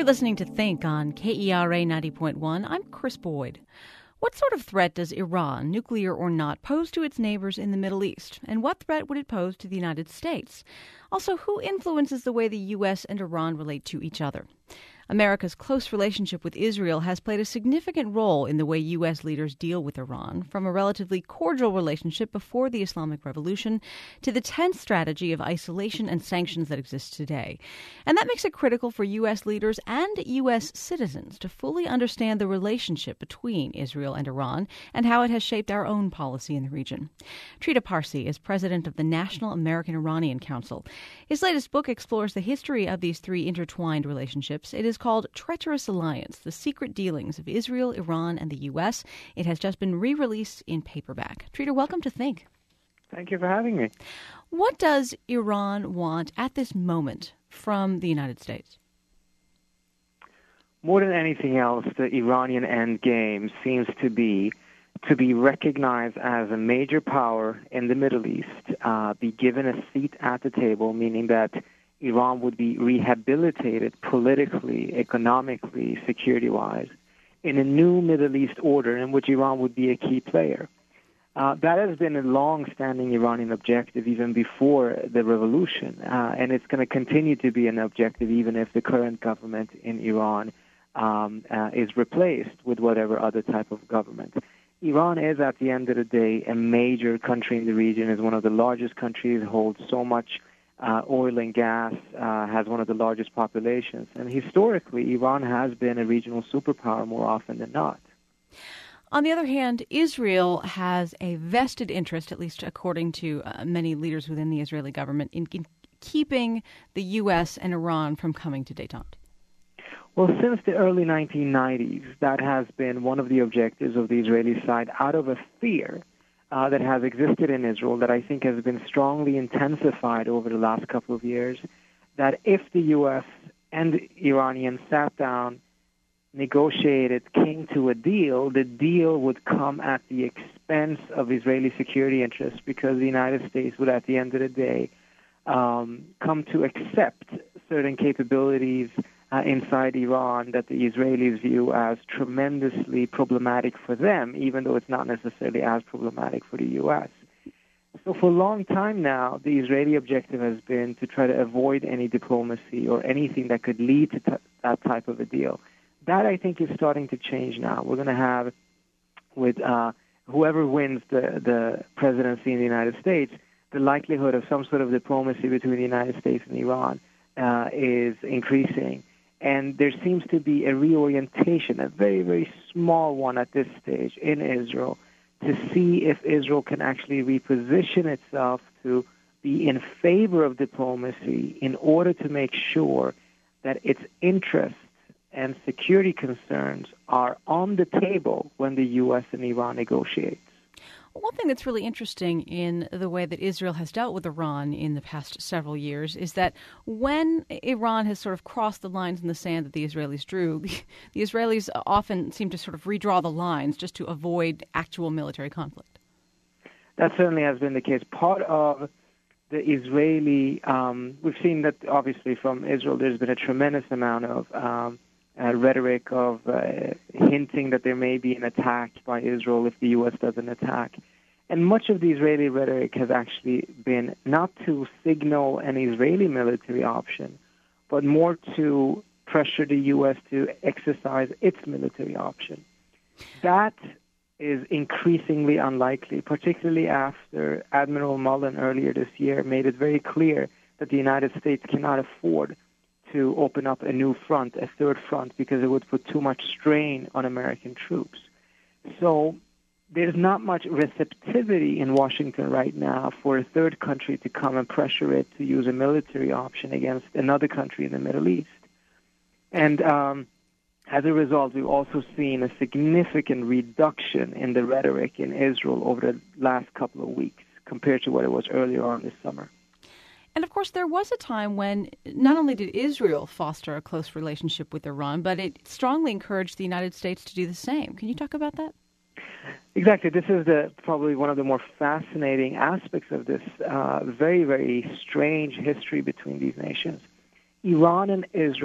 You're listening to Think on KERA 90.1. I'm Chris Boyd. What sort of threat does Iran, nuclear or not, pose to its neighbors in the Middle East? And what threat would it pose to the United States? Also, who influences the way the U.S. and Iran relate to each other? America's close relationship with Israel has played a significant role in the way U.S. leaders deal with Iran, from a relatively cordial relationship before the Islamic Revolution to the tense strategy of isolation and sanctions that exists today. And that makes it critical for U.S. leaders and U.S. citizens to fully understand the relationship between Israel and Iran and how it has shaped our own policy in the region. Trita Parsi is president of the National American-Iranian Council. His latest book explores the history of these three intertwined relationships. It is called Treacherous Alliance, The Secret Dealings of Israel, Iran, and the U.S. It has just been re-released in paperback. Trita, welcome to Think. Thank you for having me. What does Iran want at this moment from the United States? More than anything else, the Iranian endgame seems to be recognized as a major power in the Middle East, be given a seat at the table, meaning that Iran would be rehabilitated politically, economically, security-wise, in a new Middle East order in which Iran would be a key player. That has been a long-standing Iranian objective even before the revolution, and it's going to continue to be an objective even if the current government in Iran is replaced with whatever other type of government. Iran is, at the end of the day, a major country in the region, is one of the largest countries, holds so much oil and gas, has one of the largest populations. And historically, Iran has been a regional superpower more often than not. On the other hand, Israel has a vested interest, at least according to many leaders within the Israeli government, in keeping the U.S. and Iran from coming to détente. Well, since the early 1990s, that has been one of the objectives of the Israeli side, out of a fear that has existed in Israel that I think has been strongly intensified over the last couple of years, that if the U.S. and the Iranians sat down, negotiated, came to a deal, the deal would come at the expense of Israeli security interests, because the United States would, at the end of the day, come to accept certain capabilities inside Iran that the Israelis view as tremendously problematic for them, even though it's not necessarily as problematic for the U.S. So for a long time now, the Israeli objective has been to try to avoid any diplomacy or anything that could lead to that type of a deal. That, I think, is starting to change now. We're going to have, with whoever wins the presidency in the United States, the likelihood of some sort of diplomacy between the United States and Iran is increasing. And there seems to be a reorientation, a very, very small one at this stage in Israel, to see if Israel can actually reposition itself to be in favor of diplomacy in order to make sure that its interests and security concerns are on the table when the U.S. and Iran negotiate. One thing that's really interesting in the way that Israel has dealt with Iran in the past several years is that when Iran has sort of crossed the lines in the sand that the Israelis drew, the Israelis often seem to sort of redraw the lines just to avoid actual military conflict. That certainly has been the case. Part of the Israeli, we've seen that obviously from Israel there's been a tremendous amount of rhetoric of hinting that there may be an attack by Israel if the U.S. doesn't attack. And much of the Israeli rhetoric has actually been not to signal an Israeli military option, but more to pressure the U.S. to exercise its military option. That is increasingly unlikely, particularly after Admiral Mullen earlier this year made it very clear that the United States cannot afford to open up a new front, a third front, because it would put too much strain on American troops. So there's not much receptivity in Washington right now for a third country to come and pressure it to use a military option against another country in the Middle East. And as a result, we've also seen a significant reduction in the rhetoric in Israel over the last couple of weeks compared to what it was earlier on this summer. And, of course, there was a time when not only did Israel foster a close relationship with Iran, but it strongly encouraged the United States to do the same. Can you talk about that? Exactly. This is probably one of the more fascinating aspects of this very, very strange history between these nations. Iran and Israel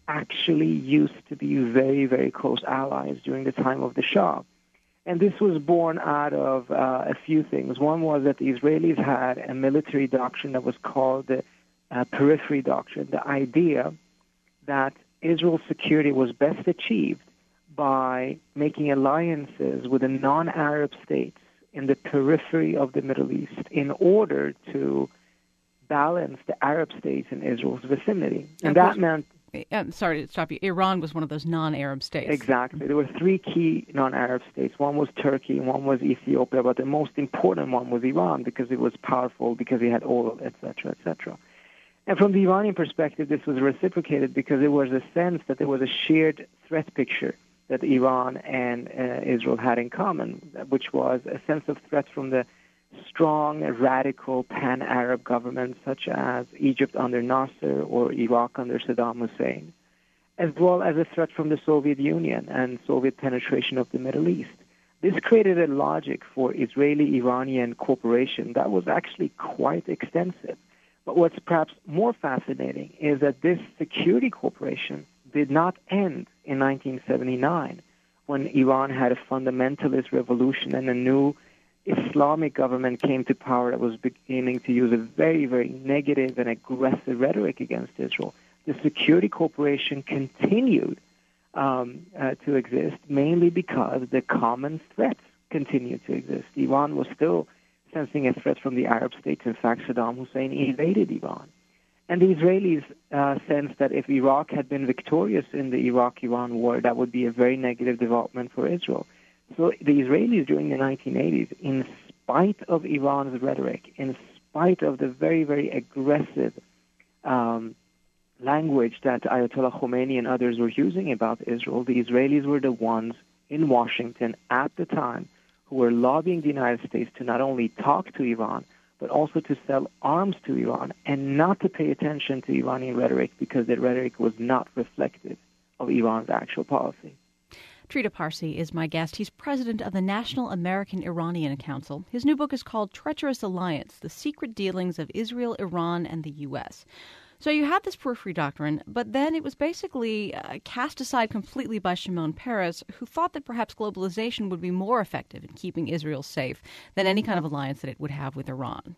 actually used to be very, very close allies during the time of the Shah. And this was born out of a few things. One was that the Israelis had a military doctrine that was called the periphery doctrine, the idea that Israel's security was best achieved by making alliances with the non-Arab states in the periphery of the Middle East in order to balance the Arab states in Israel's vicinity. And that meant... I'm sorry to stop you. Iran was one of those non-Arab states. Exactly. There were three key non-Arab states. One was Turkey, one was Ethiopia, but the most important one was Iran because it was powerful, because it had oil, etc., etc. And from the Iranian perspective, this was reciprocated because there was a sense that there was a shared threat picture that Iran and Israel had in common, which was a sense of threat from the strong, radical, pan-Arab governments such as Egypt under Nasser or Iraq under Saddam Hussein, as well as a threat from the Soviet Union and Soviet penetration of the Middle East. This created a logic for Israeli-Iranian cooperation that was actually quite extensive. But what's perhaps more fascinating is that this security cooperation did not end in 1979 when Iran had a fundamentalist revolution and a new Islamic government came to power that was beginning to use a very, very negative and aggressive rhetoric against Israel. The security cooperation continued to exist, mainly because the common threats continued to exist. Iran was still sensing a threat from the Arab states. In fact, Saddam Hussein invaded Iran. And the Israelis sensed that if Iraq had been victorious in the Iraq-Iran war, that would be a very negative development for Israel. So the Israelis during the 1980s, in spite of Iran's rhetoric, in spite of the very, very aggressive language that Ayatollah Khomeini and others were using about Israel, the Israelis were the ones in Washington at the time who were lobbying the United States to not only talk to Iran, but also to sell arms to Iran and not to pay attention to Iranian rhetoric because the rhetoric was not reflective of Iran's actual policy. Trita Parsi is my guest. He's president of the National American Iranian Council. His new book is called Treacherous Alliance, The Secret Dealings of Israel, Iran, and the U.S. So you had this periphery doctrine, but then it was basically cast aside completely by Shimon Peres, who thought that perhaps globalization would be more effective in keeping Israel safe than any kind of alliance that it would have with Iran.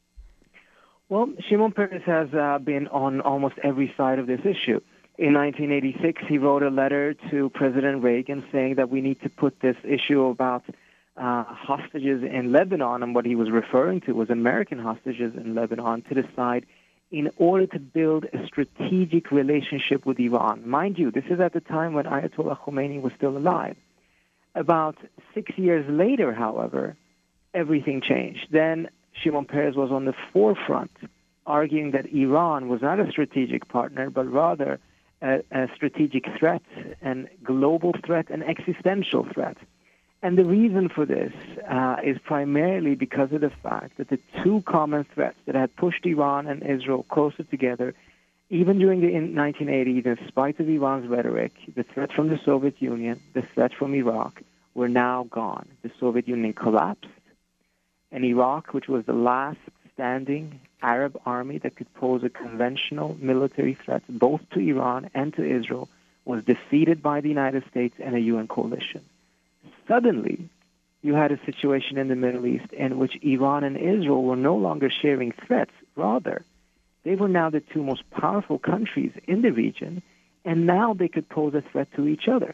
Well, Shimon Peres has been on almost every side of this issue. In 1986, he wrote a letter to President Reagan saying that we need to put this issue about hostages in Lebanon, and what he was referring to was American hostages in Lebanon, to the side in order to build a strategic relationship with Iran. Mind you, this is at the time when Ayatollah Khomeini was still alive. About 6 years later, however, everything changed. Then Shimon Peres was on the forefront, arguing that Iran was not a strategic partner, but rather a strategic threat, and global threat, and existential threat. And the reason for this is primarily because of the fact that the two common threats that had pushed Iran and Israel closer together, even during the 1980s, in spite of Iran's rhetoric, the threat from the Soviet Union, the threat from Iraq, were now gone. The Soviet Union collapsed, and Iraq, which was the last standing Arab army that could pose a conventional military threat both to Iran and to Israel, was defeated by the United States and a UN coalition. Suddenly, you had a situation in the Middle East in which Iran and Israel were no longer sharing threats. Rather, they were now the two most powerful countries in the region, and now they could pose a threat to each other.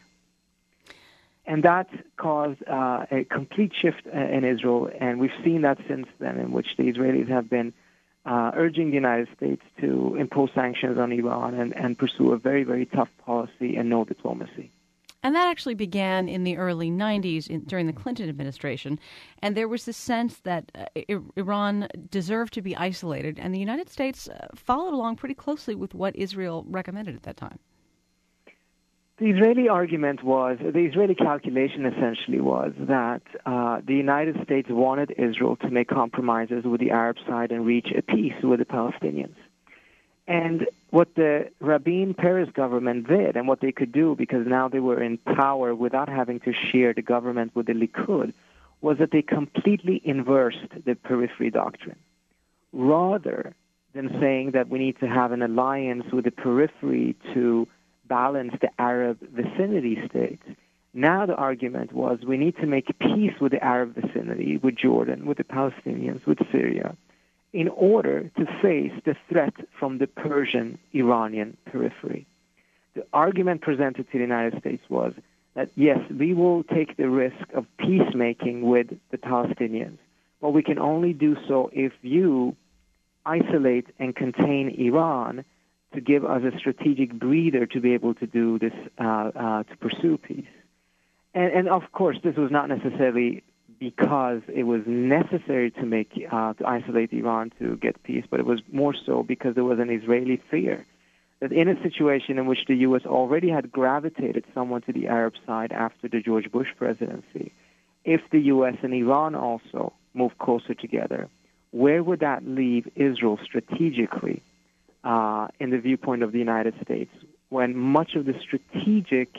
And that caused a complete shift in Israel, and we've seen that since then, in which the Israelis have been urging the United States to impose sanctions on Iran and pursue a very, very tough policy and no diplomacy. And that actually began in the early 90s during the Clinton administration. And there was this sense that Iran deserved to be isolated. And the United States followed along pretty closely with what Israel recommended at that time. The Israeli argument was, the Israeli calculation essentially was that the United States wanted Israel to make compromises with the Arab side and reach a peace with the Palestinians. And what the Rabin-Peres government did, and what they could do, because now they were in power without having to share the government with the Likud, was that they completely inversed the periphery doctrine. Rather than saying that we need to have an alliance with the periphery to balance the Arab vicinity states. Now the argument was we need to make peace with the Arab vicinity, with Jordan, with the Palestinians, with Syria, in order to face the threat from the Persian-Iranian periphery. The argument presented to the United States was that, yes, we will take the risk of peacemaking with the Palestinians, but we can only do so if you isolate and contain Iran to give us a strategic breather to be able to do this, to pursue peace. And of course, this was not necessarily because it was necessary to to isolate Iran to get peace, but it was more so because there was an Israeli fear that in a situation in which the U.S. already had gravitated somewhat to the Arab side after the George Bush presidency, if the U.S. and Iran also moved closer together, where would that leave Israel strategically in the viewpoint of the United States, when much of the strategic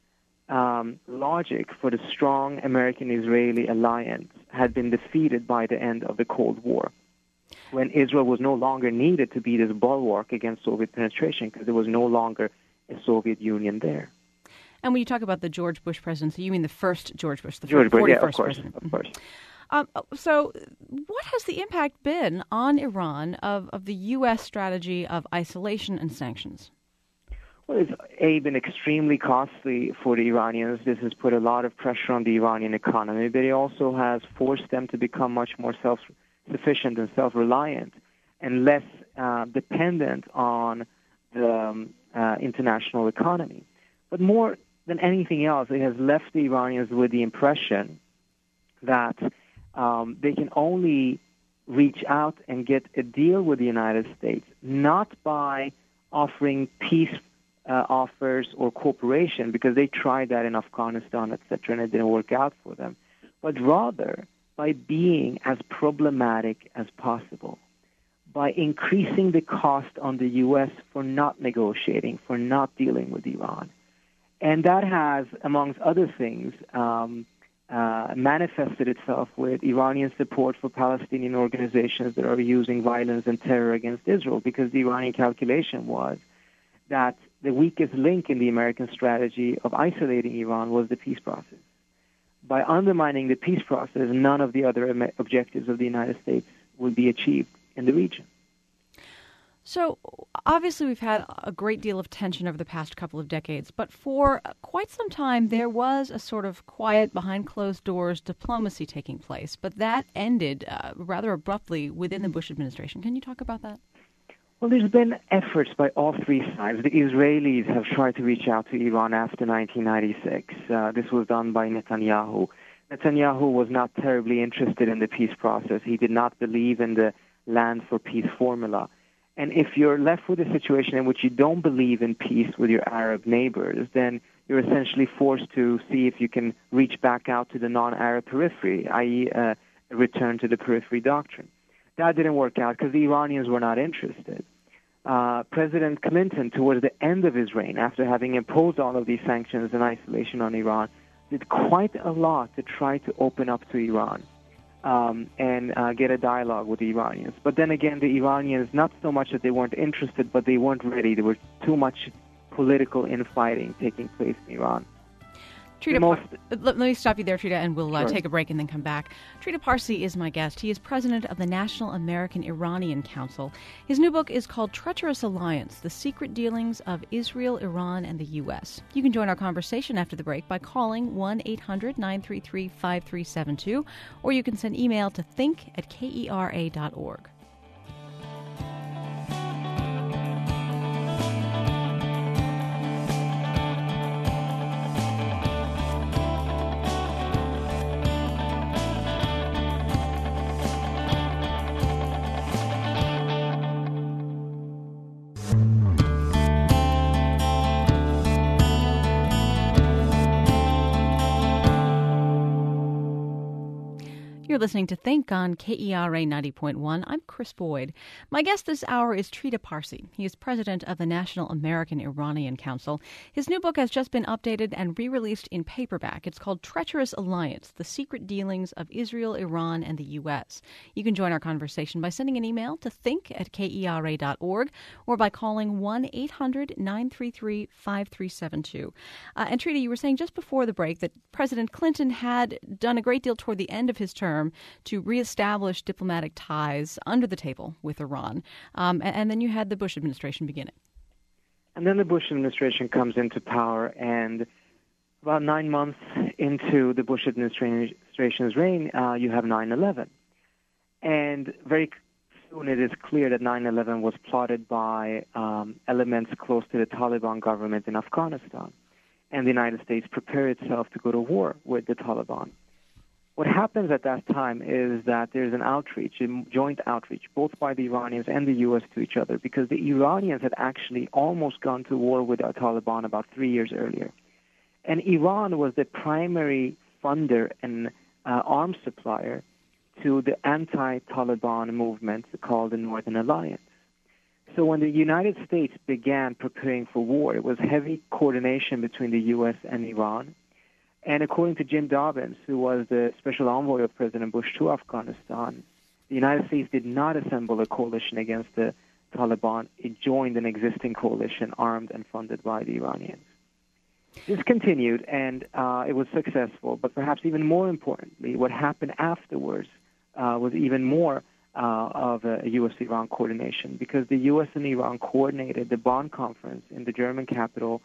logic for the strong American-Israeli alliance had been defeated by the end of the Cold War, when Israel was no longer needed to be this bulwark against Soviet penetration because there was no longer a Soviet Union there. And when you talk about the George Bush presidency, you mean the first George Bush, the 41st president? Of course. So what has the impact been on Iran of the U.S. strategy of isolation and sanctions? Well, it's been extremely costly for the Iranians. This has put a lot of pressure on the Iranian economy, but it also has forced them to become much more self-sufficient and self-reliant and less dependent on the international economy. But more than anything else, it has left the Iranians with the impression that they can only reach out and get a deal with the United States, not by offering peace offers or cooperation, because they tried that in Afghanistan, etc., and it didn't work out for them, but rather by being as problematic as possible, by increasing the cost on the U.S. for not negotiating, for not dealing with Iran. And that has, amongst other things, manifested itself with Iranian support for Palestinian organizations that are using violence and terror against Israel, because the Iranian calculation was that the weakest link in the American strategy of isolating Iran was the peace process. By undermining the peace process, none of the other objectives of the United States would be achieved in the region. So, obviously, we've had a great deal of tension over the past couple of decades, but for quite some time, there was a sort of quiet, behind-closed-doors diplomacy taking place, but that ended rather abruptly within the Bush administration. Can you talk about that? Well, there's been efforts by all three sides. The Israelis have tried to reach out to Iran after 1996. This was done by Netanyahu. Netanyahu was not terribly interested in the peace process. He did not believe in the land for peace formula. And if you're left with a situation in which you don't believe in peace with your Arab neighbors, then you're essentially forced to see if you can reach back out to the non-Arab periphery, i.e. Return to the periphery doctrine. That didn't work out because the Iranians were not interested. President Clinton, towards the end of his reign, after having imposed all of these sanctions and isolation on Iran, did quite a lot to try to open up to Iran and get a dialogue with the Iranians. But then again, the Iranians, not so much that they weren't interested, but they weren't ready. There was too much political infighting taking place in Iran. Let me stop you there, Trita, and we'll take a break and then come back. Trita Parsi is my guest. He is president of the National American Iranian Council. His new book is called Treacherous Alliance, The Secret Dealings of Israel, Iran, and the U.S. You can join our conversation after the break by calling 1-800-933-5372, or you can send email to think@kera.org. You're You're listening to Think on KERA 90.1. I'm Chris Boyd. My guest this hour is Trita Parsi. He is president of the National American Iranian Council. His new book has just been updated and re-released in paperback. It's called Treacherous Alliance, The Secret Dealings of Israel, Iran, and the U.S. You can join our conversation by sending an email to think@kera.org or by calling 1-800-933-5372. And Trita, you were saying just before the break that President Clinton had done a great deal toward the end of his term to reestablish diplomatic ties under the table with Iran. And then you had the Bush administration beginning. And then the Bush administration comes into power, and about 9 months into the Bush administration's reign, you have 9/11. And very soon it is clear that 9/11 was plotted by elements close to the Taliban government in Afghanistan. And the United States prepared itself to go to war with the Taliban. What happens at that time is that there's an outreach, a joint outreach, both by the Iranians and the U.S. to each other, because the Iranians had actually almost gone to war with the Taliban about 3 years earlier. And Iran was the primary funder and arms supplier to the anti-Taliban movement called the Northern Alliance. So when the United States began preparing for war, it was heavy coordination between the U.S. and Iran. And according to Jim Dobbins, who was the special envoy of President Bush to Afghanistan, the United States did not assemble a coalition against the Taliban. It joined an existing coalition armed and funded by the Iranians. This continued, and it was successful. But perhaps even more importantly, what happened afterwards was even more of a U.S.-Iran coordination, because the U.S. and Iran coordinated the Bonn conference in the German capital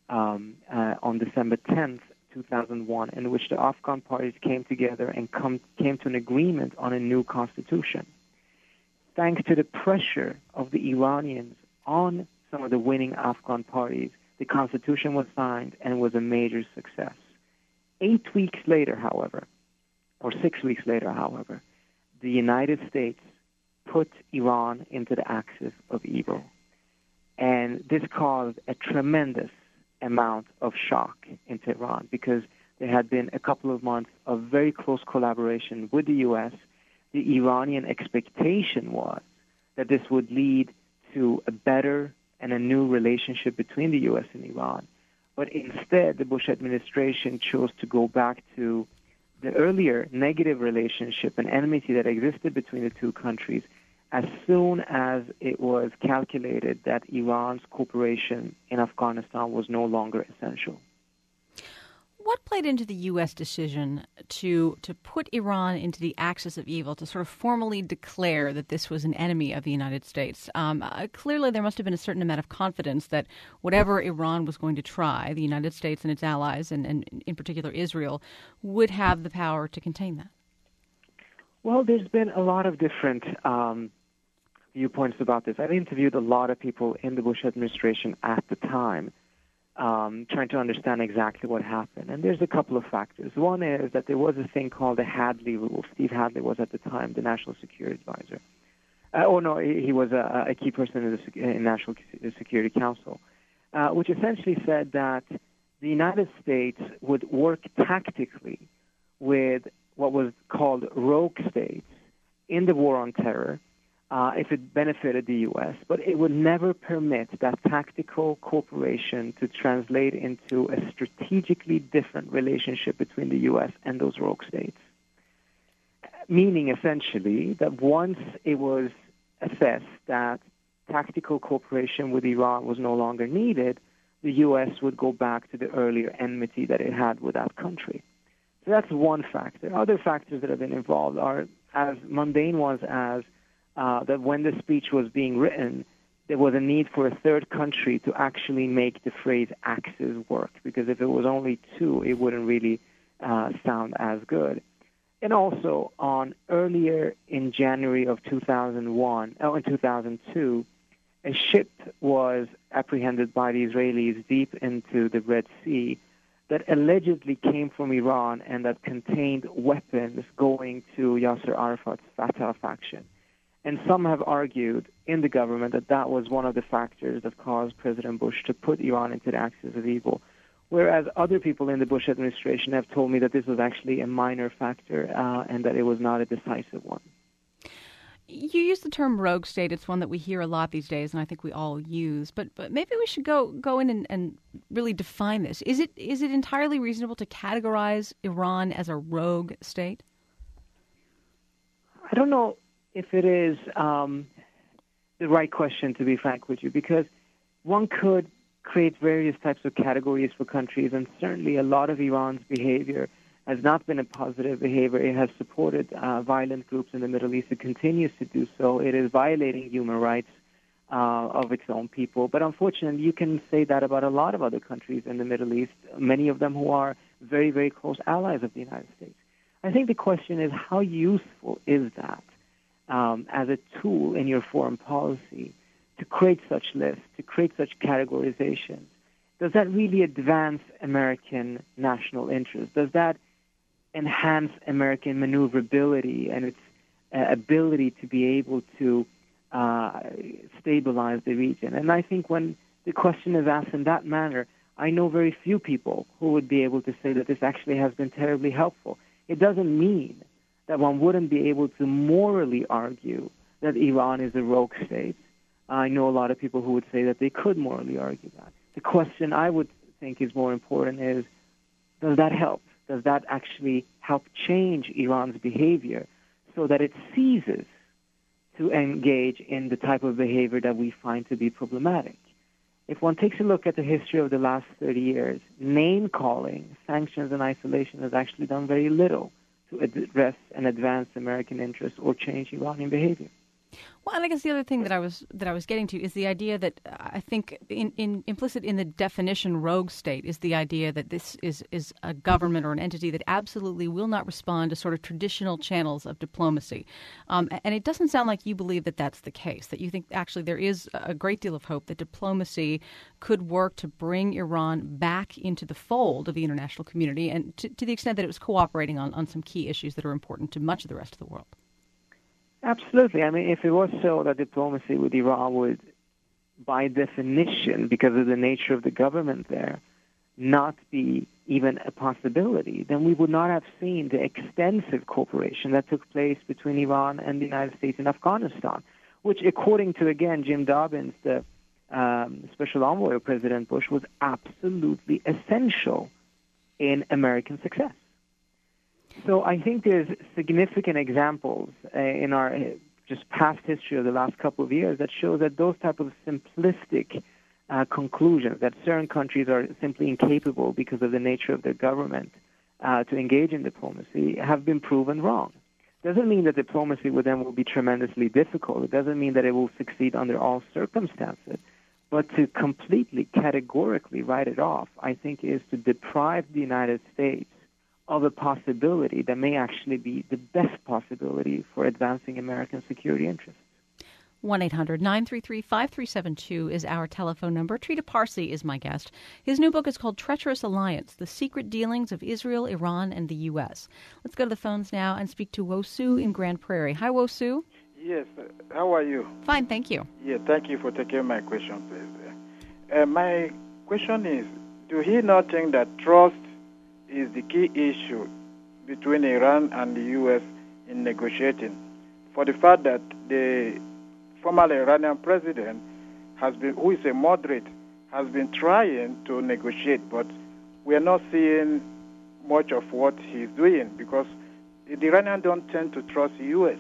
on December 10th, 2001, in which the Afghan parties came together and came to an agreement on a new constitution. Thanks to the pressure of the Iranians on some of the winning Afghan parties, the constitution was signed and was a major success. 8 weeks later, however, or 6 weeks later, however, the United States put Iran into the axis of evil. And this caused a tremendous amount of shock in Tehran, because there had been a couple of months of very close collaboration with the U.S. The Iranian expectation was that this would lead to a better and a new relationship between the U.S. and Iran. But instead, the Bush administration chose to go back to the earlier negative relationship and enmity that existed between the two countries as soon as it was calculated that Iran's cooperation in Afghanistan was no longer essential. What played into the U.S. decision to put Iran into the axis of evil, to sort of formally declare that this was an enemy of the United States? Clearly, there must have been a certain amount of confidence that whatever Iran was going to try, the United States and its allies, and in particular Israel, would have the power to contain that. Well, there's been a lot of different viewpoints about this. I've interviewed a lot of people in the Bush administration at the time, trying to understand exactly what happened. And there's a couple of factors. One is that there was a thing called the Hadley Rule. Steve Hadley was at the time the National Security Advisor. He was a key person in the National Security Council, which essentially said that the United States would work tactically with what was called rogue states in the war on terror, if it benefited the U.S., but it would never permit that tactical cooperation to translate into a strategically different relationship between the U.S. and those rogue states. Meaning, essentially, that once it was assessed that tactical cooperation with Iran was no longer needed, the U.S. would go back to the earlier enmity that it had with that country. So that's one factor. Other factors that have been involved are as mundane ones as that when the speech was being written, there was a need for a third country to actually make the phrase axis work, because if it was only two, it wouldn't really sound as good. And also, earlier in January of 2002, a ship was apprehended by the Israelis deep into the Red Sea that allegedly came from Iran and that contained weapons going to Yasser Arafat's Fatah faction. And some have argued in the government that that was one of the factors that caused President Bush to put Iran into the axis of evil, whereas other people in the Bush administration have told me that this was actually a minor factor and that it was not a decisive one. You use the term rogue state. It's one that we hear a lot these days, and I think we all use. But maybe we should go in and really define this. Is it entirely reasonable to categorize Iran as a rogue state? I don't know if it is the right question, to be frank with you, because one could create various types of categories for countries, and certainly a lot of Iran's behavior has not been a positive behavior. It has supported violent groups in the Middle East. It continues to do so. It is violating human rights of its own people. But unfortunately, you can say that about a lot of other countries in the Middle East, many of them who are very, very close allies of the United States. I think the question is, how useful is that as a tool in your foreign policy to create such lists, to create such categorizations? Does that really advance American national interest? Does that enhance American maneuverability and its ability to be able to stabilize the region? And I think when the question is asked in that manner, I know very few people who would be able to say that this actually has been terribly helpful. It doesn't mean that one wouldn't be able to morally argue that Iran is a rogue state. I know a lot of people who would say that they could morally argue that. The question I would think is more important is, does that help? Does that actually help change Iran's behavior so that it ceases to engage in the type of behavior that we find to be problematic? If one takes a look at the history of the last 30 years, name-calling, sanctions, and isolation has actually done very little to address and advance American interests or change Iranian behavior. Well, and I guess the other thing that I was getting to is the idea that I think implicit in the definition rogue state is the idea that this is a government or an entity that absolutely will not respond to sort of traditional channels of diplomacy. And it doesn't sound like you believe that that's the case, that you think actually there is a great deal of hope that diplomacy could work to bring Iran back into the fold of the international community and to the extent that it was cooperating on some key issues that are important to much of the rest of the world. Absolutely. I mean, if it was so that diplomacy with Iran would, by definition, because of the nature of the government there, not be even a possibility, then we would not have seen the extensive cooperation that took place between Iran and the United States in Afghanistan, which, according to, again, Jim Dobbins, the special envoy of President Bush, was absolutely essential in American success. So I think there's significant examples in our just past history of the last couple of years that show that those type of simplistic conclusions, that certain countries are simply incapable because of the nature of their government to engage in diplomacy, have been proven wrong. Doesn't mean that diplomacy with them will be tremendously difficult. It doesn't mean that it will succeed under all circumstances. But to completely, categorically write it off, I think, is to deprive the United States of a possibility that may actually be the best possibility for advancing American security interests. 1-800-933-5372 is our telephone number. Trita Parsi is my guest. His new book is called Treacherous Alliance, The Secret Dealings of Israel, Iran, and the U.S. Let's go to the phones now and speak to Wosu in Grand Prairie. Hi, Wosu. Yes, how are you? Fine, thank you. Yeah, thank you for taking my question, please. My question is, do he not think that trust is the key issue between Iran and the U.S. in negotiating? For the fact that the former Iranian president who is a moderate, has been trying to negotiate, but we are not seeing much of what he's doing because the Iranians don't tend to trust the U.S.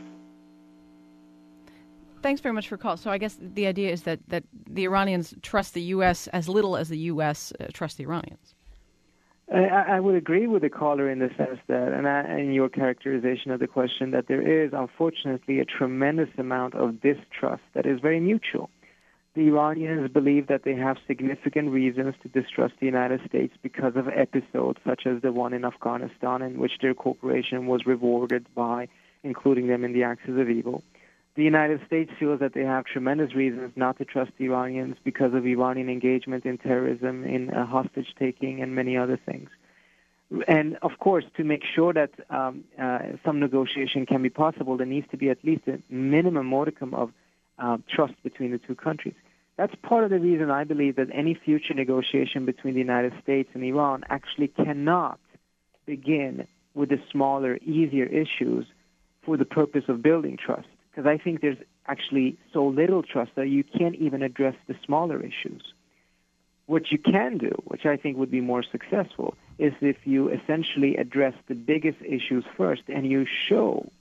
Thanks very much for the call. So I guess the idea is that the Iranians trust the U.S. as little as the U.S. Trusts the Iranians. I would agree with the caller in the sense that, and in your characterization of the question, that there is, unfortunately, a tremendous amount of distrust that is very mutual. The Iranians believe that they have significant reasons to distrust the United States because of episodes such as the one in Afghanistan in which their cooperation was rewarded by including them in the axis of evil. The United States feels that they have tremendous reasons not to trust the Iranians because of Iranian engagement in terrorism, in hostage-taking, and many other things. And, of course, to make sure that some negotiation can be possible, there needs to be at least a minimum modicum of trust between the two countries. That's part of the reason I believe that any future negotiation between the United States and Iran actually cannot begin with the smaller, easier issues for the purpose of building trust. Because I think there's actually so little trust that you can't even address the smaller issues. What you can do, which I think would be more successful, is if you essentially address the biggest issues first and you show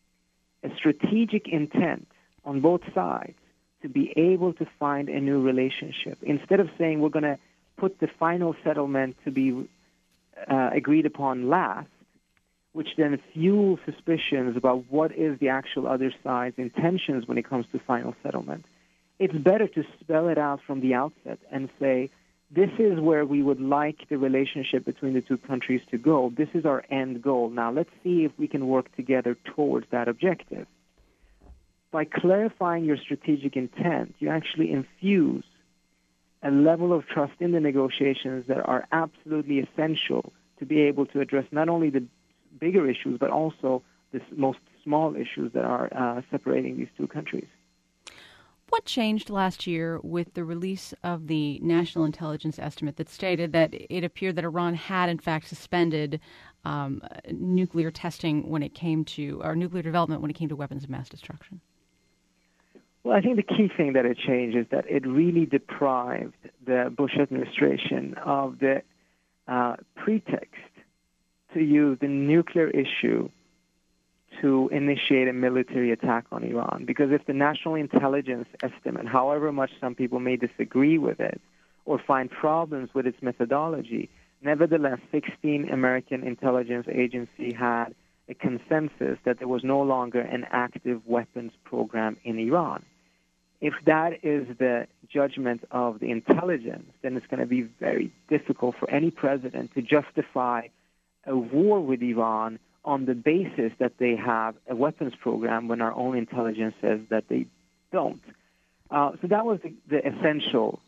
a strategic intent on both sides to be able to find a new relationship. Instead of saying we're going to put the final settlement to be agreed upon last, which then fuels suspicions about what is the actual other side's intentions when it comes to final settlement. It's better to spell it out from the outset and say, this is where we would like the relationship between the two countries to go. This is our end goal. Now let's see if we can work together towards that objective. By clarifying your strategic intent, you actually infuse a level of trust in the negotiations that are absolutely essential to be able to address not only the bigger issues, but also the most small issues that are separating these two countries. What changed last year with the release of the national intelligence estimate that stated that it appeared that Iran had, in fact, suspended nuclear testing when it came to, or nuclear development when it came to weapons of mass destruction? Well, I think the key thing that it changed is that it really deprived the Bush administration of the pretext to use the nuclear issue to initiate a military attack on Iran. Because if the national intelligence estimate, however much some people may disagree with it or find problems with its methodology, nevertheless, 16 American intelligence agencies had a consensus that there was no longer an active weapons program in Iran. If that is the judgment of the intelligence, then it's going to be very difficult for any president to justify a war with Iran on the basis that they have a weapons program when our own intelligence says that they don't. So that was the essential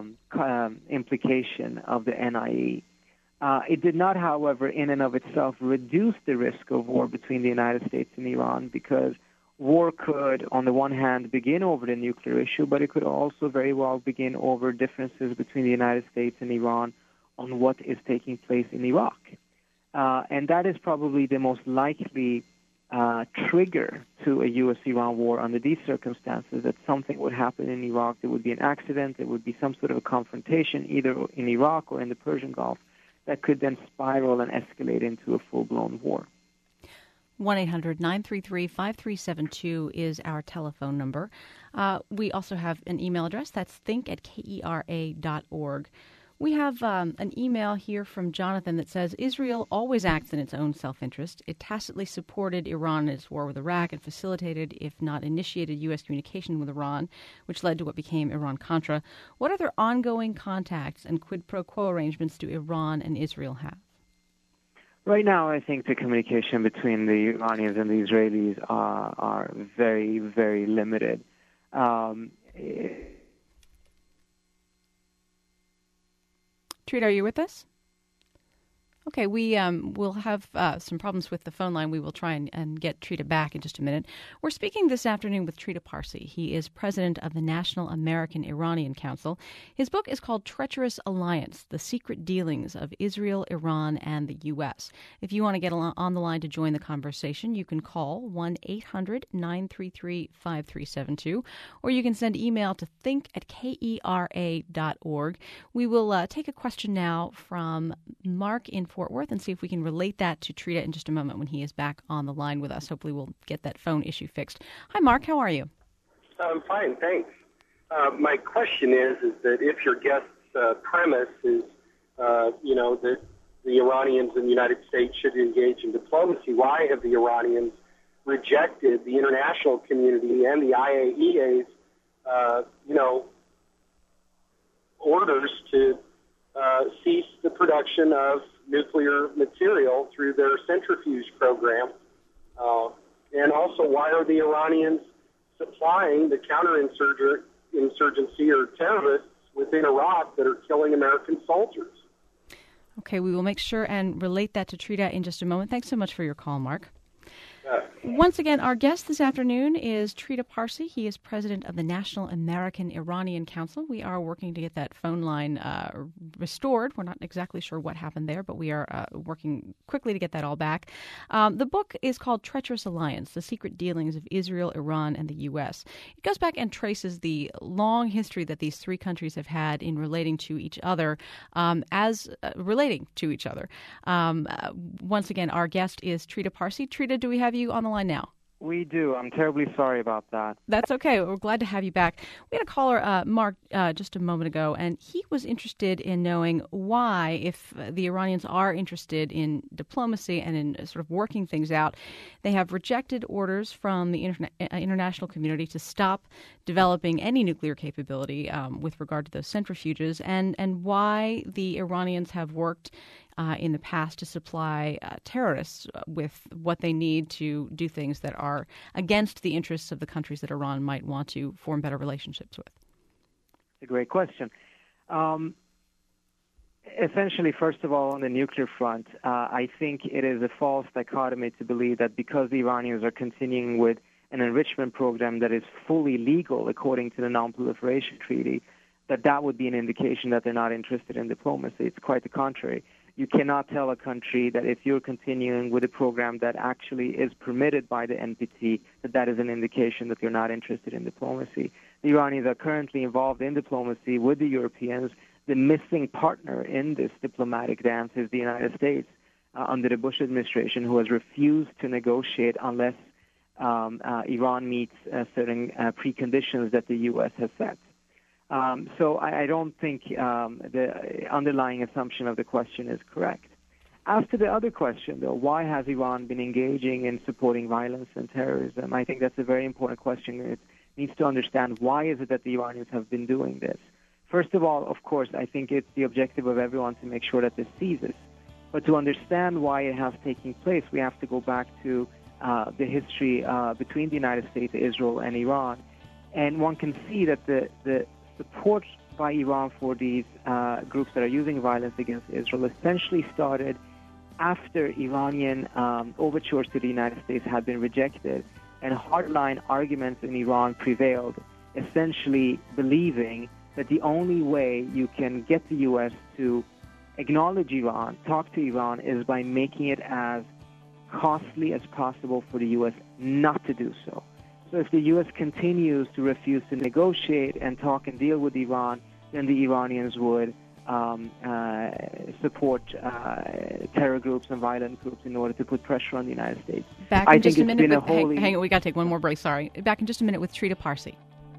implication of the NIE. It did not, however, in and of itself reduce the risk of war between the United States and Iran, because war could, on the one hand, begin over the nuclear issue, but it could also very well begin over differences between the United States and Iran on what is taking place in Iraq. And that is probably the most likely trigger to a U.S.-Iran war under these circumstances, that something would happen in Iraq. There would be an accident. There would be some sort of a confrontation either in Iraq or in the Persian Gulf that could then spiral and escalate into a full-blown war. 1-800-933-5372 is our telephone number. We also have an email address. That's think@kera.org. We have an email here from Jonathan that says, Israel always acts in its own self-interest. It tacitly supported Iran in its war with Iraq and facilitated, if not initiated, U.S. communication with Iran, which led to what became Iran-Contra. What other ongoing contacts and quid pro quo arrangements do Iran and Israel have? Right now, I think the communication between the Iranians and the Israelis are very, very limited. Trita, are you with us? Okay, we'll have some problems with the phone line. We will try and get Trita back in just a minute. We're speaking this afternoon with Trita Parsi. He is president of the National American Iranian Council. His book is called Treacherous Alliance, The Secret Dealings of Israel, Iran, and the U.S. If you want to get on the line to join the conversation, you can call 1-800-933-5372, or you can send email to think@kera.org. We will take a question now from Mark in Fort Worth and see if we can relate that to Trita in just a moment when he is back on the line with us. Hopefully we'll get that phone issue fixed. Hi, Mark. How are you? I'm fine, thanks. My question is that if your guest's premise is, that the Iranians and the United States should engage in diplomacy, why have the Iranians rejected the international community and the IAEA's, orders to cease the production of nuclear material through their centrifuge program? And also, why are the Iranians supplying the counterinsurgency or terrorists within Iraq that are killing American soldiers? Okay, we will make sure and relate that to Trita in just a moment. Thanks so much for your call, Mark. Once again, our guest this afternoon is Trita Parsi. He is president of the National American Iranian Council. We are working to get that phone line restored. We're not exactly sure what happened there, but we are working quickly to get that all back. The book is called Treacherous Alliance, The Secret Dealings of Israel, Iran, and the U.S. It goes back and traces the long history that these three countries have had in relating to each other Once again, our guest is Trita Parsi. Trita, do we have you on the line now? We do. I'm terribly sorry about that. That's okay. We're glad to have you back. We had a caller, Mark, just a moment ago, and he was interested in knowing why, if the Iranians are interested in diplomacy and in sort of working things out, they have rejected orders from the international community to stop developing any nuclear capability with regard to those centrifuges, and why the Iranians have worked in the past to supply terrorists with what they need to do things that are against the interests of the countries that Iran might want to form better relationships with? It's a great question. Essentially, first of all, on the nuclear front, I think it is a false dichotomy to believe that because the Iranians are continuing with an enrichment program that is fully legal according to the Non-Proliferation Treaty, that would be an indication that they're not interested in diplomacy. It's quite the contrary. You cannot tell a country that if you're continuing with a program that actually is permitted by the NPT, that is an indication that you're not interested in diplomacy. The Iranians are currently involved in diplomacy with the Europeans. The missing partner in this diplomatic dance is the United States under the Bush administration, who has refused to negotiate unless Iran meets certain preconditions that the U.S. has set. So I don't think the underlying assumption of the question is correct. As to the other question, though, why has Iran been engaging in supporting violence and terrorism? I think that's a very important question. It needs to understand why is it that the Iranians have been doing this. First of all, of course, I think it's the objective of everyone to make sure that this ceases. But to understand why it has taken place, we have to go back to the history between the United States, Israel, and Iran. And one can see that the support by Iran for these groups that are using violence against Israel essentially started after Iranian overtures to the United States had been rejected, and hardline arguments in Iran prevailed, essentially believing that the only way you can get the U.S. to acknowledge Iran, talk to Iran, is by making it as costly as possible for the U.S. not to do so. So if the U.S. continues to refuse to negotiate and talk and deal with Iran, then the Iranians would support terror groups and violent groups in order to put pressure on the United States. Back in just a minute. Hang on, we got to take one more break. Sorry. Back in just a minute with Trita Parsi.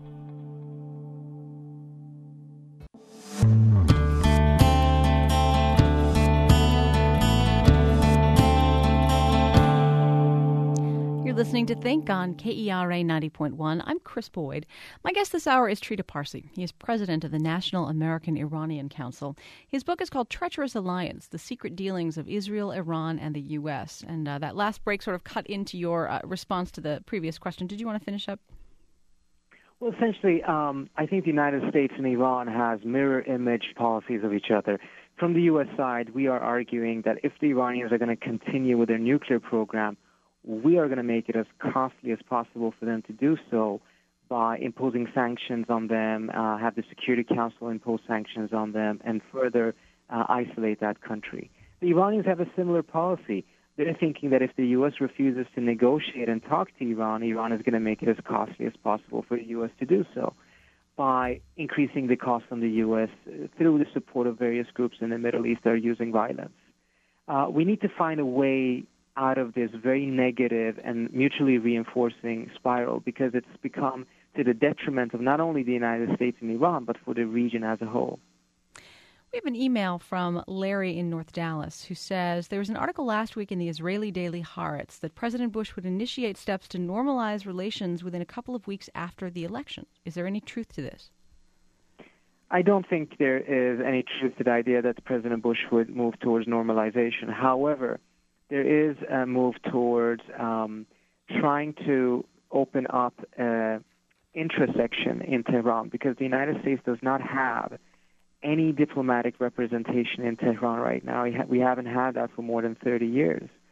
Listening to Think on KERA 90.1. I'm Chris Boyd. My guest this hour is Trita Parsi. He is president of the National American Iranian Council. His book is called Treacherous Alliance, The Secret Dealings of Israel, Iran, and the U.S. And that last break sort of cut into your response to the previous question. Did you want to finish up? Well, essentially, I think the United States and Iran has mirror image policies of each other. From the U.S. side, we are arguing that if the Iranians are going to continue with their nuclear program, we are going to make it as costly as possible for them to do so by imposing sanctions on them, have the Security Council impose sanctions on them, and further isolate that country. The Iranians have a similar policy. They're thinking that if the U.S. refuses to negotiate and talk to Iran, Iran is going to make it as costly as possible for the U.S. to do so by increasing the cost on the U.S. through the support of various groups in the Middle East that are using violence. We need to find a way out of this very negative and mutually reinforcing spiral, because it's become to the detriment of not only the United States and Iran, but for the region as a whole. We have an email from Larry in North Dallas who says, there was an article last week in the Israeli daily Haaretz that President Bush would initiate steps to normalize relations within a couple of weeks after the election. Is there any truth to this? I don't think there is any truth to the idea that President Bush would move towards normalization. However, there is a move towards trying to open up an intersection in Tehran, because the United States does not have any diplomatic representation in Tehran right now. We haven't had that for more than 30 years.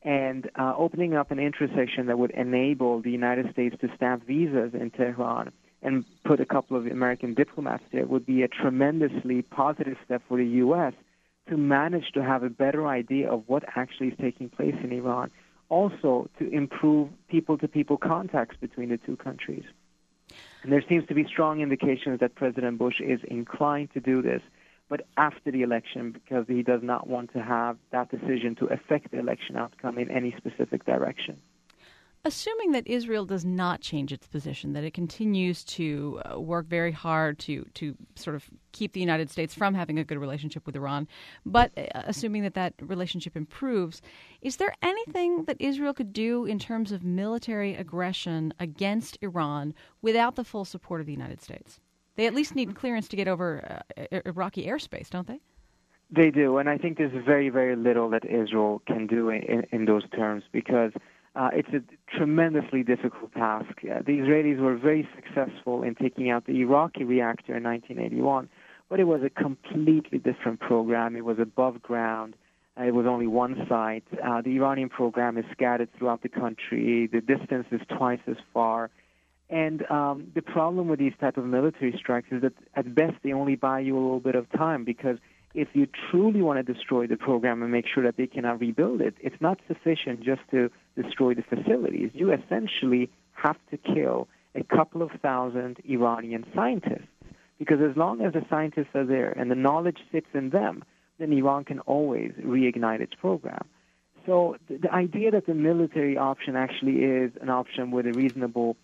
and opening up an intersection that would enable the United States to stamp visas in Tehran and put a couple of American diplomats there would be a tremendously positive step for the U.S. to manage to have a better idea of what actually is taking place in Iran. Also, to improve people-to-people contacts between the two countries. And there seems to be strong indications that President Bush is inclined to do this, but after the election, because he does not want to have that decision to affect the election outcome in any specific direction. Assuming that Israel does not change its position, that it continues to work very hard to sort of keep the United States from having a good relationship with Iran, but assuming that that relationship improves, is there anything that Israel could do in terms of military aggression against Iran without the full support of the United States? They at least need clearance to get over Iraqi airspace, don't they? They do, and I think there's very, very little that Israel can do in those terms because it's a tremendously difficult task. The Israelis were very successful in taking out the Iraqi reactor in 1981, but it was a completely different program. It was above ground. It was only one site. The Iranian program is scattered throughout the country. The distance is twice as far. And the problem with these type of military strikes is that at best they only buy you a little bit of time because if you truly want to destroy the program and make sure that they cannot rebuild it, it's not sufficient just to destroy the facilities. You essentially have to kill a couple of thousand Iranian scientists because as long as the scientists are there and the knowledge sits in them, then Iran can always reignite its program. So the idea that the military option actually is an option with a reasonable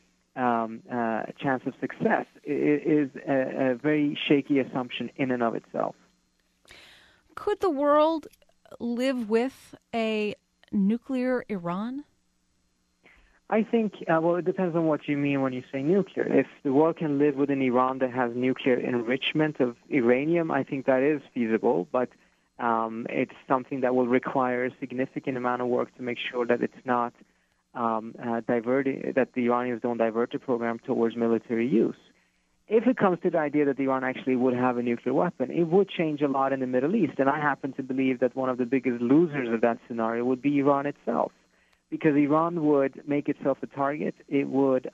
chance of success is a very shaky assumption in and of itself. Could the world live with a nuclear Iran? I think, it depends on what you mean when you say nuclear. If the world can live with an Iran that has nuclear enrichment of uranium, I think that is feasible, but it's something that will require a significant amount of work to make sure that it's not diverting, that the Iranians don't divert the program towards military use. If it comes to the idea that Iran actually would have a nuclear weapon, it would change a lot in the Middle East. And I happen to believe that one of the biggest losers of that scenario would be Iran itself, because Iran would make itself a target. It would,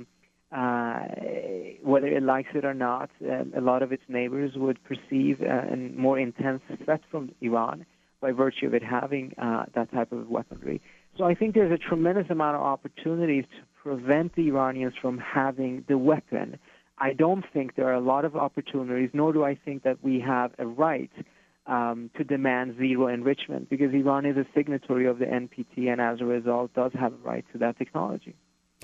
whether it likes it or not, a lot of its neighbors would perceive a more intense threat from Iran by virtue of it having that type of weaponry. So I think there's a tremendous amount of opportunities to prevent the Iranians from having the weapon. I don't think there are a lot of opportunities, nor do I think that we have a right to demand zero enrichment, because Iran is a signatory of the NPT and as a result does have a right to that technology.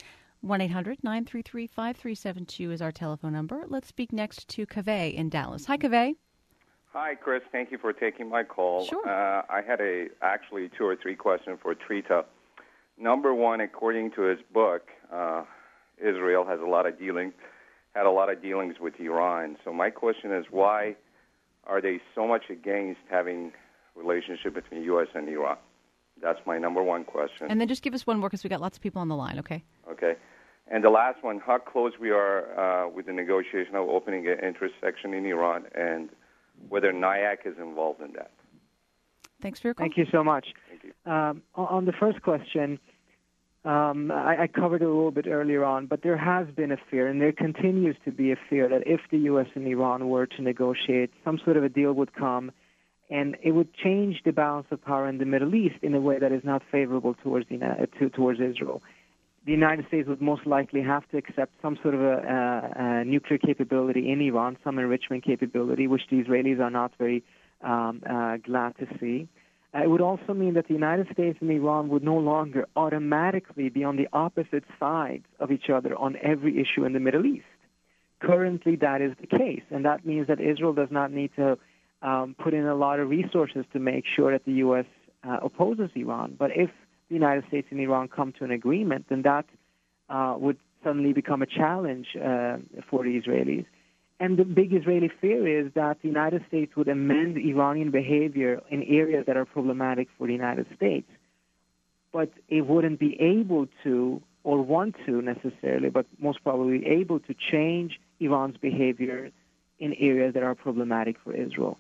1-800-933-5372 is our telephone number. Let's speak next to Kaveh in Dallas. Hi, Kaveh. Hi, Chris. Thank you for taking my call. Sure. I had actually 2 or 3 questions for Trita. Number one, according to his book, Israel had a lot of dealings with Iran. So my question is, why are they so much against having relationship between U.S. and Iran? That's my number one question. And then just give us one more because we got lots of people on the line, okay? Okay. And the last one, how close we are with the negotiation of opening an intersection in Iran and whether NIAC is involved in that. Thanks for your call. Thank you so much. Thank you. On the first question, I covered it a little bit earlier on, but there has been a fear, and there continues to be a fear that if the U.S. and Iran were to negotiate, some sort of a deal would come, and it would change the balance of power in the Middle East in a way that is not favorable towards Israel. The United States would most likely have to accept some sort of a nuclear capability in Iran, some enrichment capability, which the Israelis are not very glad to see. It would also mean that the United States and Iran would no longer automatically be on the opposite sides of each other on every issue in the Middle East. Currently, that is the case, and that means that Israel does not need to put in a lot of resources to make sure that the U.S. Opposes Iran. But if the United States and Iran come to an agreement, then that would suddenly become a challenge for the Israelis. And the big Israeli fear is that the United States would amend Iranian behavior in areas that are problematic for the United States. But it wouldn't be able to or want to necessarily, but most probably able to change Iran's behavior in areas that are problematic for Israel.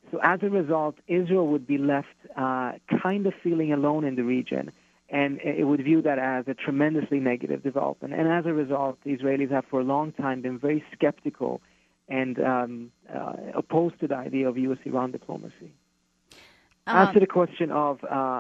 So as a result, Israel would be left kind of feeling alone in the region, and it would view that as a tremendously negative development. And as a result, the Israelis have for a long time been very skeptical and opposed to the idea of U.S.-Iran diplomacy. As to the question of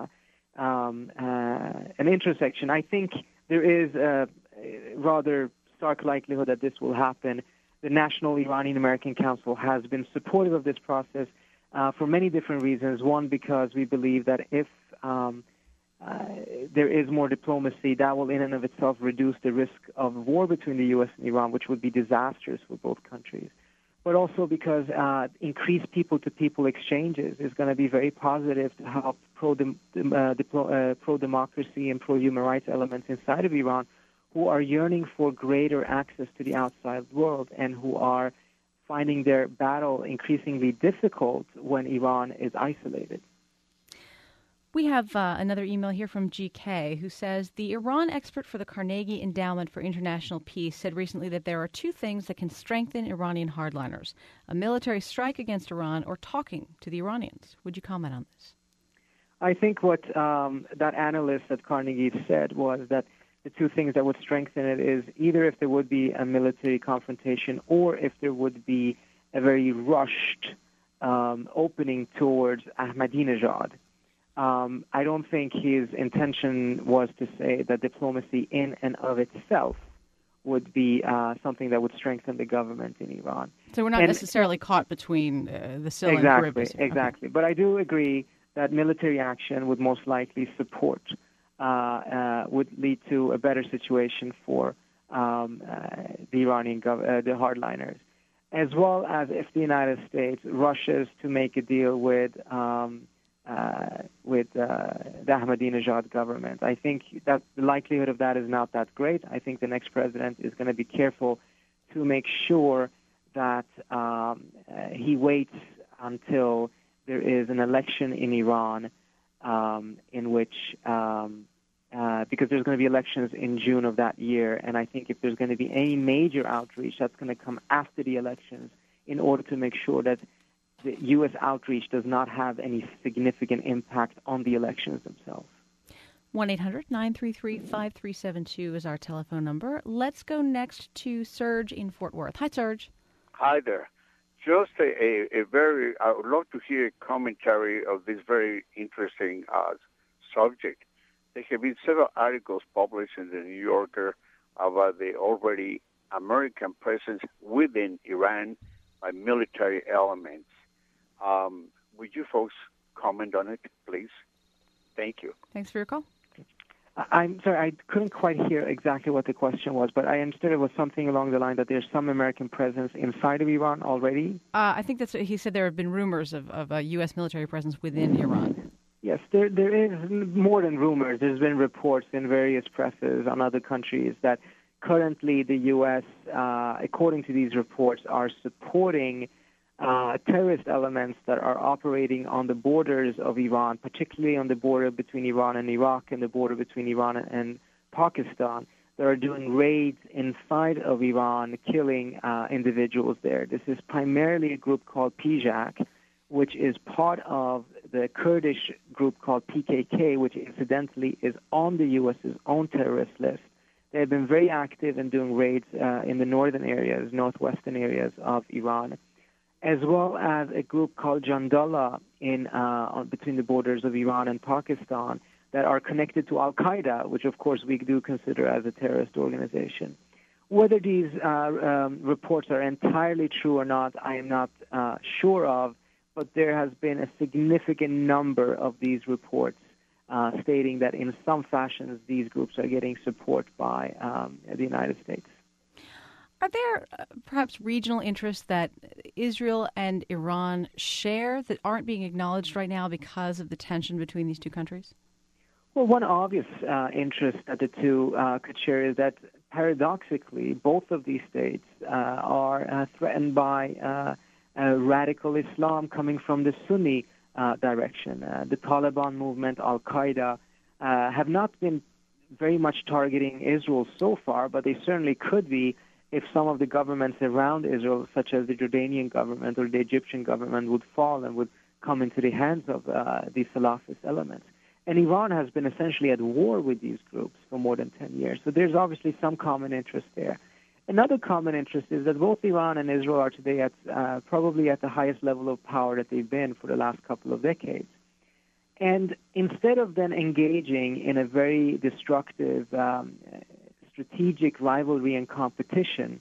an intersection, I think there is a rather stark likelihood that this will happen. The National Iranian-American Council has been supportive of this process for many different reasons. One, because we believe that if there is more diplomacy, that will in and of itself reduce the risk of war between the U.S. and Iran, which would be disastrous for both countries. But also because increased people-to-people exchanges is going to be very positive to help pro-democracy and pro-human rights elements inside of Iran who are yearning for greater access to the outside world and who are finding their battle increasingly difficult when Iran is isolated. We have another email here from GK who says, the Iran expert for the Carnegie Endowment for International Peace said recently that there are two things that can strengthen Iranian hardliners, a military strike against Iran or talking to the Iranians. Would you comment on this? I think what that analyst at Carnegie said was that the two things that would strengthen it is either if there would be a military confrontation or if there would be a very rushed opening towards Ahmadinejad. I don't think his intention was to say that diplomacy in and of itself would be something that would strengthen the government in Iran. So we're not necessarily caught between the Syl and Charybdis. Exactly. Okay. But I do agree that military action would most likely support, would lead to a better situation for the Iranian the hardliners, as well as if the United States rushes to make a deal with the Ahmadinejad government. I think that the likelihood of that is not that great. I think the next president is going to be careful to make sure that he waits until there is an election in Iran in which, because there's going to be elections in June of that year, and I think if there's going to be any major outreach, that's going to come after the elections in order to make sure that the U.S. outreach does not have any significant impact on the elections themselves. 1-800-933-5372 is our telephone number. Let's go next to Serge in Fort Worth. Hi, Serge. Hi there. Just I would love to hear a commentary of this very interesting subject. There have been several articles published in the New Yorker about the already American presence within Iran by military elements. Would you folks comment on it, please? Thank you. Thanks for your call. I'm sorry, I couldn't quite hear exactly what the question was, but I understood it was something along the line that there's some American presence inside of Iran already. I think that's what he said. There have been rumors of a U.S. military presence within Iran. Yes, there is more than rumors. There's been reports in various presses on other countries that currently the U.S., according to these reports, are supporting terrorist elements that are operating on the borders of Iran, particularly on the border between Iran and Iraq and the border between Iran and Pakistan. They are doing raids inside of Iran, killing individuals there. This is primarily a group called PJAK, which is part of the Kurdish group called PKK, which incidentally is on the U.S.'s own terrorist list. They have been very active in doing raids in the northern areas, northwestern areas of Iran, as well as a group called Jandallah between the borders of Iran and Pakistan that are connected to Al-Qaeda, which of course we do consider as a terrorist organization. Whether these reports are entirely true or not, I am not sure of, but there has been a significant number of these reports stating that in some fashions these groups are getting support by the United States. Are there perhaps regional interests that Israel and Iran share that aren't being acknowledged right now because of the tension between these two countries? Well, one obvious interest that the two could share is that paradoxically, both of these states are threatened by radical Islam coming from the Sunni direction. The Taliban movement, Al-Qaeda, have not been very much targeting Israel so far, but they certainly could be if some of the governments around Israel, such as the Jordanian government or the Egyptian government, would fall and would come into the hands of these Salafist elements. And Iran has been essentially at war with these groups for more than 10 years. So there's obviously some common interest there. Another common interest is that both Iran and Israel are today at probably at the highest level of power that they've been for the last couple of decades. And instead of then engaging in a very destructive strategic rivalry and competition,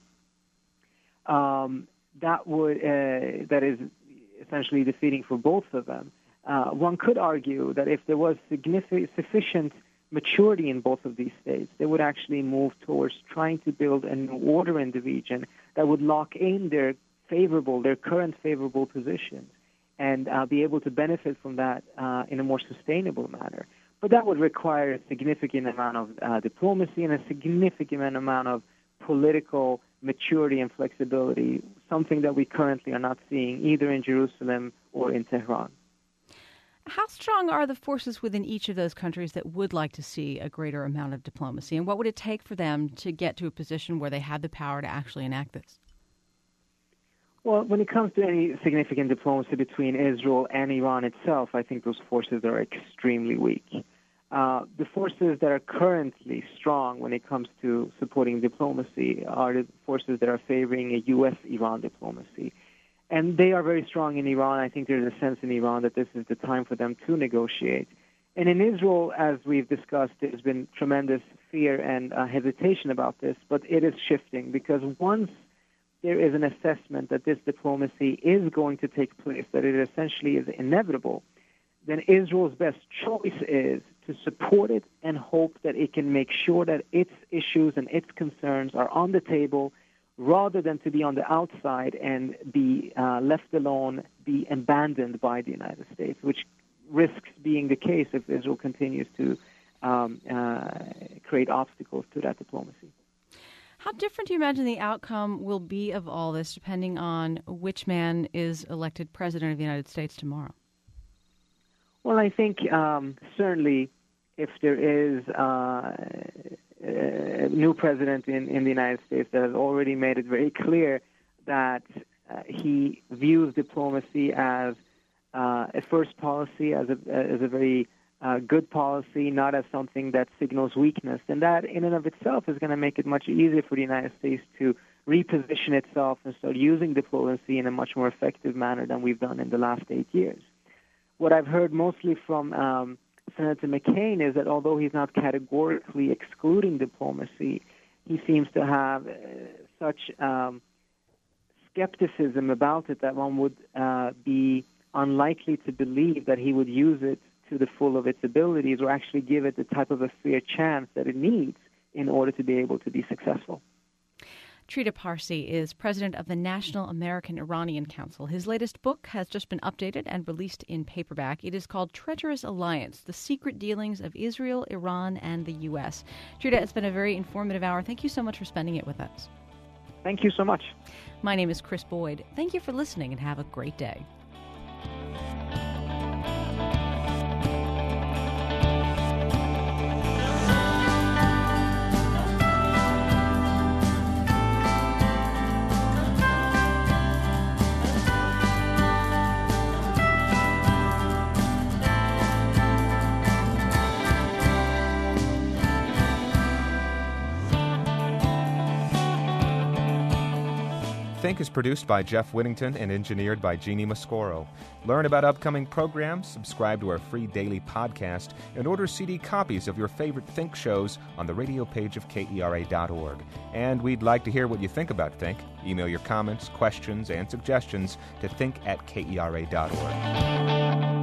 that is essentially defeating for both of them, one could argue that if there was sufficient maturity in both of these states, they would actually move towards trying to build a new order in the region that would lock in their current favorable positions and be able to benefit from that in a more sustainable manner. But that would require a significant amount of diplomacy and a significant amount of political maturity and flexibility, something that we currently are not seeing either in Jerusalem or in Tehran. How strong are the forces within each of those countries that would like to see a greater amount of diplomacy? And what would it take for them to get to a position where they had the power to actually enact this? Well, when it comes to any significant diplomacy between Israel and Iran itself, I think those forces are extremely weak. The forces that are currently strong when it comes to supporting diplomacy are the forces that are favoring a U.S.-Iran diplomacy. And they are very strong in Iran. I think there's a sense in Iran that this is the time for them to negotiate. And in Israel, as we've discussed, there's been tremendous fear and hesitation about this, but it is shifting because once there is an assessment that this diplomacy is going to take place, that it essentially is inevitable, then Israel's best choice is to support it and hope that it can make sure that its issues and its concerns are on the table rather than to be on the outside and be left alone, be abandoned by the United States, which risks being the case if Israel continues to create obstacles to that diplomacy. How different do you imagine the outcome will be of all this depending on which man is elected president of the United States tomorrow? Well, I think certainly if there is a new president in the United States that has already made it very clear that he views diplomacy as a first policy, as a very good policy, not as something that signals weakness. And that in and of itself is going to make it much easier for the United States to reposition itself and start using diplomacy in a much more effective manner than we've done in the last 8 years. What I've heard mostly from Senator McCain is that although he's not categorically excluding diplomacy, he seems to have such skepticism about it that one would be unlikely to believe that he would use it to the full of its abilities or actually give it the type of a fair chance that it needs in order to be able to be successful. Trita Parsi is president of the National American Iranian Council. His latest book has just been updated and released in paperback. It is called Treacherous Alliance, The Secret Dealings of Israel, Iran, and the U.S. Trita, it's been a very informative hour. Thank you so much for spending it with us. Thank you so much. My name is Chris Boyd. Thank you for listening and have a great day. Think is produced by Jeff Whittington and engineered by Jeannie Mascoro. Learn about upcoming programs, subscribe to our free daily podcast, and order CD copies of your favorite Think shows on the radio page of KERA.org. And we'd like to hear what you think about Think. Email your comments, questions, and suggestions to think@KERA.org.